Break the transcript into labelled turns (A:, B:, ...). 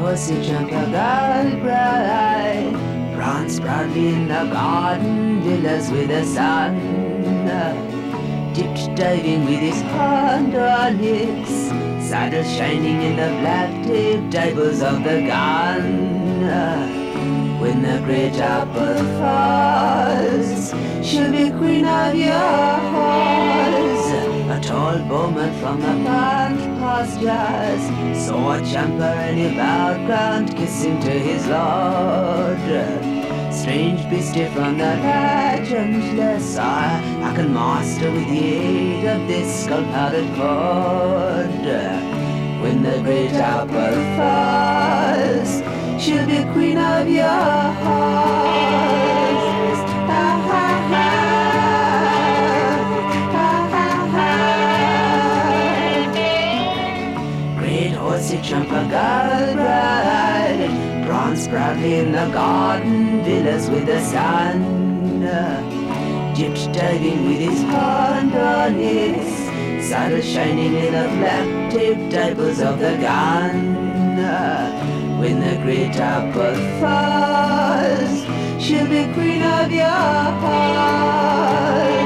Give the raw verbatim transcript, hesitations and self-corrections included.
A: horsey jumper girl bride, prance proudly in the garden, villas with the sun, dipped diving with his hand on his saddle, shining in the black tape divers of the gun. When the great apple falls, she'll be queen of your halls. A tall bowman from the plant pastures saw a champer and he bowed ground, kissing to his lord. Strange beastie from the legendless are, I can master with the aid of this skull-powdered cord. When the great apple falls, she'll be queen of your hearts. Ha ha ha. Ha ha ha. Great horsey jumper girl bride, prance proudly in the garden, villas with the sun, dipped diving with his hand on his saddle, shining in the black tape divers of the gun. When the great apple falls, she'll be queen of your heart.